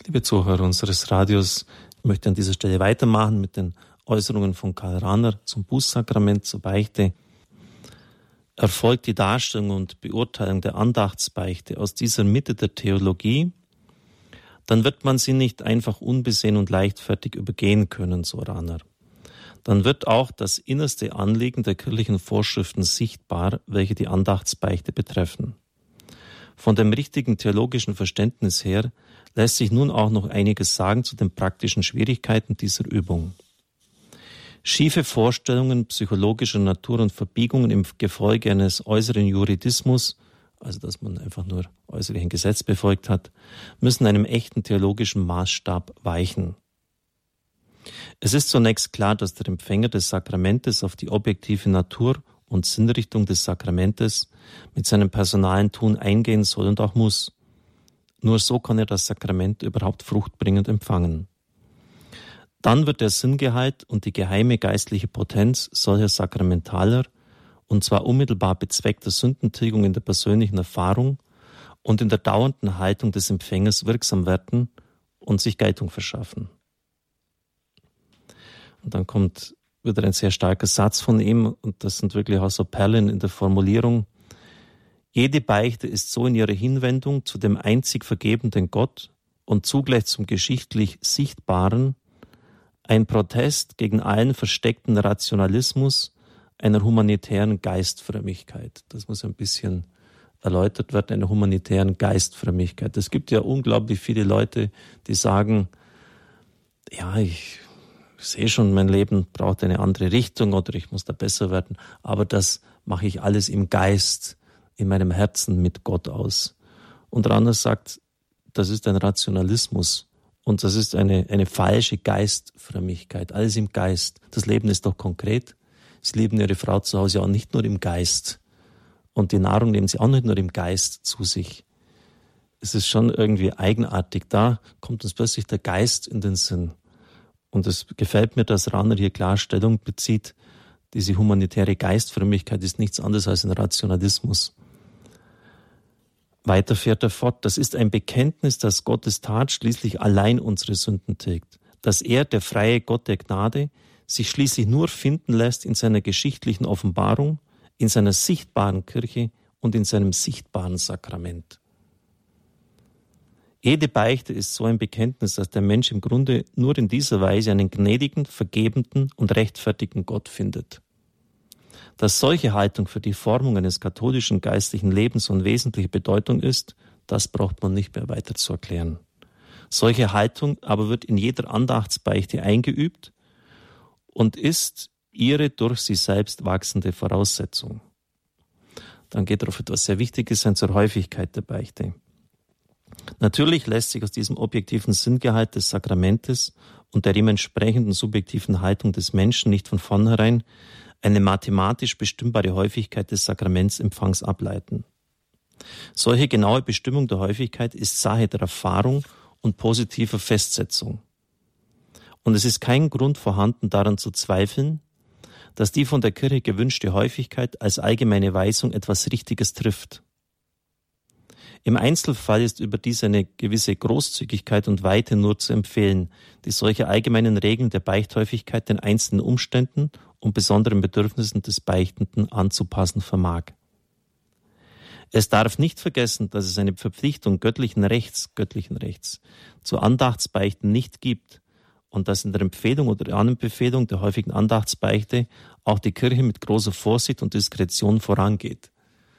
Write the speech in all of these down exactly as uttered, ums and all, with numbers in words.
Liebe Zuhörer unseres Radios, ich möchte an dieser Stelle weitermachen mit den Äußerungen von Karl Rahner zum Bußsakrament, zur Beichte. Erfolgt die Darstellung und Beurteilung der Andachtsbeichte aus dieser Mitte der Theologie, dann wird man sie nicht einfach unbesehen und leichtfertig übergehen können, so Rahner. Dann wird auch das innerste Anliegen der kirchlichen Vorschriften sichtbar, welche die Andachtsbeichte betreffen. Von dem richtigen theologischen Verständnis her lässt sich nun auch noch einiges sagen zu den praktischen Schwierigkeiten dieser Übung. Schiefe Vorstellungen psychologischer Natur und Verbiegungen im Gefolge eines äußeren Juridismus, also dass man einfach nur äußerlich ein Gesetz befolgt hat, müssen einem echten theologischen Maßstab weichen. Es ist zunächst klar, dass der Empfänger des Sakramentes auf die objektive Natur und Sinnrichtung des Sakramentes mit seinem personalen Tun eingehen soll und auch muss. Nur so kann er das Sakrament überhaupt fruchtbringend empfangen. Dann wird der Sinngehalt und die geheime geistliche Potenz solcher sakramentaler, und zwar unmittelbar bezweckter Sündentilgung in der persönlichen Erfahrung und in der dauernden Haltung des Empfängers wirksam werden und sich Geltung verschaffen. Und dann kommt wieder ein sehr starker Satz von ihm, und das sind wirklich auch so Perlen in der Formulierung. Jede Beichte ist so in ihrer Hinwendung zu dem einzig vergebenden Gott und zugleich zum geschichtlich Sichtbaren ein Protest gegen allen versteckten Rationalismus einer humanitären Geistfrömmigkeit. Das muss ein bisschen erläutert werden, einer humanitären Geistfrömmigkeit. Es gibt ja unglaublich viele Leute, die sagen, ja, ich sehe schon, mein Leben braucht eine andere Richtung oder ich muss da besser werden, aber das mache ich alles im Geist, in meinem Herzen mit Gott aus. Und Rahner sagt, das ist ein Rationalismus und das ist eine, eine falsche Geistfrömmigkeit, alles im Geist. Das Leben ist doch konkret. Sie lieben ihre Frau zu Hause auch nicht nur im Geist und die Nahrung nehmen sie auch nicht nur im Geist zu sich. Es ist schon irgendwie eigenartig, da kommt uns plötzlich der Geist in den Sinn. Und es gefällt mir, dass Rahner hier klar Stellung bezieht. Diese humanitäre Geistfrömmigkeit ist nichts anderes als ein Rationalismus. Weiter fährt er fort, das ist ein Bekenntnis, dass Gottes Tat schließlich allein unsere Sünden tilgt. Dass er, der freie Gott der Gnade, sich schließlich nur finden lässt in seiner geschichtlichen Offenbarung, in seiner sichtbaren Kirche und in seinem sichtbaren Sakrament. Jede Beichte ist so ein Bekenntnis, dass der Mensch im Grunde nur in dieser Weise einen gnädigen, vergebenden und rechtfertigen Gott findet. Dass solche Haltung für die Formung eines katholischen geistlichen Lebens von wesentlicher Bedeutung ist, das braucht man nicht mehr weiter zu erklären. Solche Haltung aber wird in jeder Andachtsbeichte eingeübt und ist ihre durch sie selbst wachsende Voraussetzung. Dann geht er auf etwas sehr Wichtiges ein, zur Häufigkeit der Beichte. Natürlich lässt sich aus diesem objektiven Sinngehalt des Sakramentes und der ihm entsprechenden subjektiven Haltung des Menschen nicht von vornherein eine mathematisch bestimmbare Häufigkeit des Sakramentsempfangs ableiten. Solche genaue Bestimmung der Häufigkeit ist Sache der Erfahrung und positiver Festsetzung. Und es ist kein Grund vorhanden, daran zu zweifeln, dass die von der Kirche gewünschte Häufigkeit als allgemeine Weisung etwas Richtiges trifft. Im Einzelfall ist überdies eine gewisse Großzügigkeit und Weite nur zu empfehlen, die solche allgemeinen Regeln der Beichthäufigkeit den einzelnen Umständen und besonderen Bedürfnissen des Beichtenden anzupassen vermag. Es darf nicht vergessen, dass es eine Verpflichtung göttlichen Rechts, göttlichen Rechts zu Andachtsbeichten nicht gibt und dass in der Empfehlung oder Anempfehlung der häufigen Andachtsbeichte auch die Kirche mit großer Vorsicht und Diskretion vorangeht.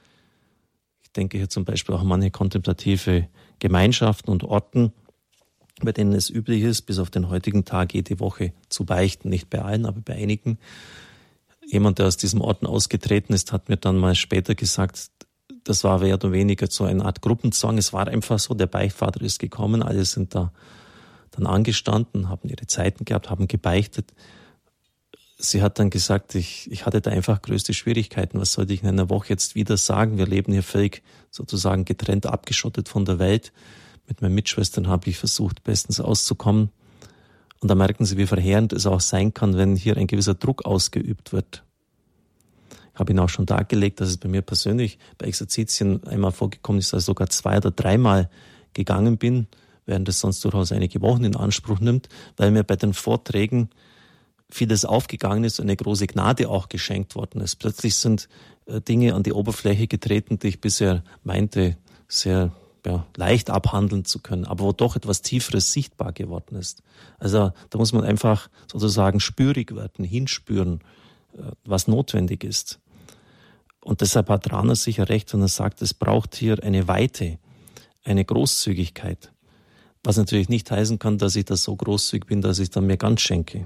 Ich denke hier zum Beispiel auch an manche kontemplative Gemeinschaften und Orten, bei denen es üblich ist, bis auf den heutigen Tag jede Woche zu beichten. Nicht bei allen, aber bei einigen. Jemand, der aus diesem Orden ausgetreten ist, hat mir dann mal später gesagt, das war mehr oder weniger so eine Art Gruppenzwang. Es war einfach so, der Beichtvater ist gekommen, alle sind da dann angestanden, haben ihre Zeiten gehabt, haben gebeichtet. Sie hat dann gesagt, ich, ich hatte da einfach größte Schwierigkeiten. Was sollte ich in einer Woche jetzt wieder sagen? Wir leben hier völlig sozusagen getrennt, abgeschottet von der Welt. Mit meinen Mitschwestern habe ich versucht, bestens auszukommen. Und da merken Sie, wie verheerend es auch sein kann, wenn hier ein gewisser Druck ausgeübt wird. Ich habe Ihnen auch schon dargelegt, dass es bei mir persönlich bei Exerzitien einmal vorgekommen ist, dass ich sogar zwei- oder dreimal gegangen bin, während es sonst durchaus einige Wochen in Anspruch nimmt, weil mir bei den Vorträgen vieles aufgegangen ist und eine große Gnade auch geschenkt worden ist. Plötzlich sind Dinge an die Oberfläche getreten, die ich bisher meinte, sehr ja, leicht abhandeln zu können, aber wo doch etwas Tieferes sichtbar geworden ist. Also da muss man einfach sozusagen spürig werden, hinspüren, was notwendig ist. Und deshalb hat Rahner sicher recht, wenn er sagt, es braucht hier eine Weite, eine Großzügigkeit. Was natürlich nicht heißen kann, dass ich da so großzügig bin, dass ich dann mir ganz schenke.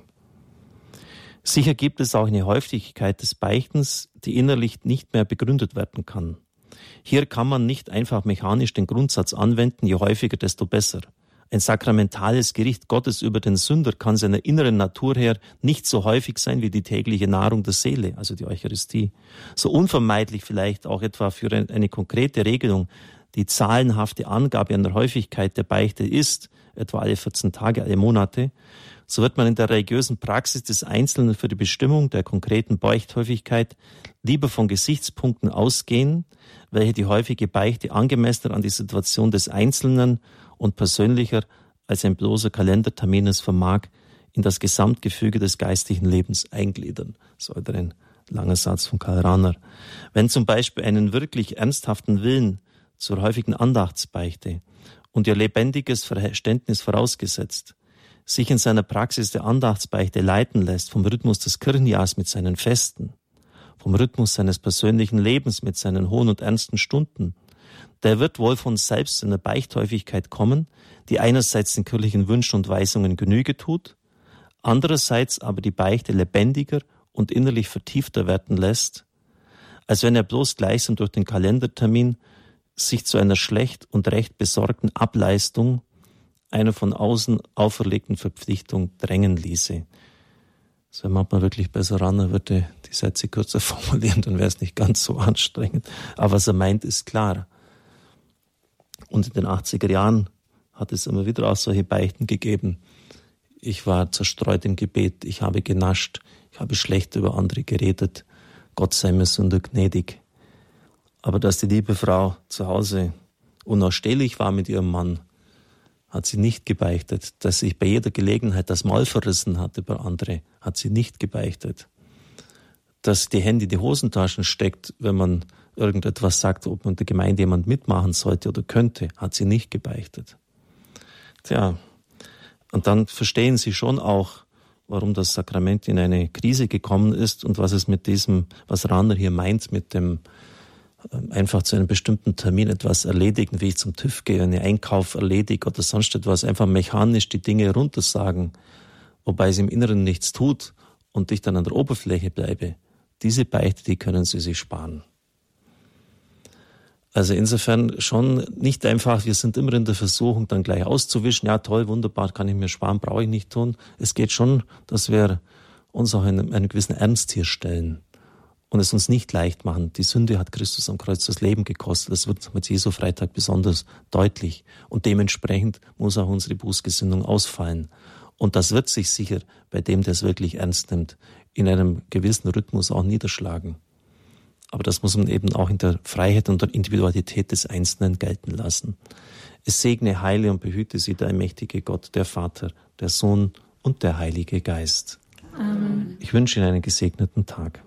Sicher gibt es auch eine Häufigkeit des Beichtens, die innerlich nicht mehr begründet werden kann. Hier kann man nicht einfach mechanisch den Grundsatz anwenden, je häufiger, desto besser. Ein sakramentales Gericht Gottes über den Sünder kann seiner inneren Natur her nicht so häufig sein wie die tägliche Nahrung der Seele, also die Eucharistie. So unvermeidlich vielleicht auch etwa für eine konkrete Regelung die zahlenhafte Angabe an der Häufigkeit der Beichte ist, etwa alle vierzehn Tage, alle Monate, so wird man in der religiösen Praxis des Einzelnen für die Bestimmung der konkreten Beichthäufigkeit lieber von Gesichtspunkten ausgehen, welche die häufige Beichte angemessener an die Situation des Einzelnen und persönlicher als ein bloßer Kalendertermin es vermag, in das Gesamtgefüge des geistlichen Lebens eingliedern. So ein langer Satz von Karl Rahner. Wenn zum Beispiel einen wirklich ernsthaften Willen zur häufigen Andachtsbeichte und ihr lebendiges Verständnis vorausgesetzt, sich in seiner Praxis der Andachtsbeichte leiten lässt vom Rhythmus des Kirchenjahrs mit seinen Festen, vom Rhythmus seines persönlichen Lebens mit seinen hohen und ernsten Stunden, der wird wohl von selbst zu einer Beichthäufigkeit kommen, die einerseits den kirchlichen Wünschen und Weisungen Genüge tut, andererseits aber die Beichte lebendiger und innerlich vertiefter werden lässt, als wenn er bloß gleichsam durch den Kalendertermin sich zu einer schlecht und recht besorgten Ableistung einer von außen auferlegten Verpflichtung drängen ließe. Also wenn man wirklich besser ran, er würde die Sätze kürzer formulieren, dann wäre es nicht ganz so anstrengend. Aber was er meint, ist klar. Und in den achtziger Jahren hat es immer wieder auch solche Beichten gegeben. Ich war zerstreut im Gebet, ich habe genascht, ich habe schlecht über andere geredet. Gott sei mir Sünder gnädig. Aber dass die liebe Frau zu Hause unausstehlich war mit ihrem Mann, hat sie nicht gebeichtet. Dass sich bei jeder Gelegenheit das Maul verrissen hat über andere, hat sie nicht gebeichtet. Dass die Hände in die Hosentaschen steckt, wenn man irgendetwas sagt, ob man in der Gemeinde jemand mitmachen sollte oder könnte, hat sie nicht gebeichtet. Tja, und dann verstehen Sie schon auch, warum das Sakrament in eine Krise gekommen ist und was es mit diesem, was Rahner hier meint, mit dem einfach zu einem bestimmten Termin etwas erledigen, wie ich zum TÜV gehe, einen Einkauf erledige oder sonst etwas, einfach mechanisch die Dinge runtersagen, wobei es im Inneren nichts tut und ich dann an der Oberfläche bleibe. Diese Beichte, die können Sie sich sparen. Also insofern schon nicht einfach, wir sind immer in der Versuchung, dann gleich auszuwischen, ja toll, wunderbar, kann ich mir sparen, brauche ich nicht tun. Es geht schon, dass wir uns auch in einen gewissen Ernst hier stellen und es uns nicht leicht machen. Die Sünde hat Christus am Kreuz das Leben gekostet. Das wird mit Jesu Freitag besonders deutlich. Und dementsprechend muss auch unsere Bußgesinnung ausfallen. Und das wird sich sicher bei dem, der es wirklich ernst nimmt, in einem gewissen Rhythmus auch niederschlagen. Aber das muss man eben auch in der Freiheit und der Individualität des Einzelnen gelten lassen. Es segne, heile und behüte Sie der allmächtige Gott, der Vater, der Sohn und der Heilige Geist. Amen. Ich wünsche Ihnen einen gesegneten Tag.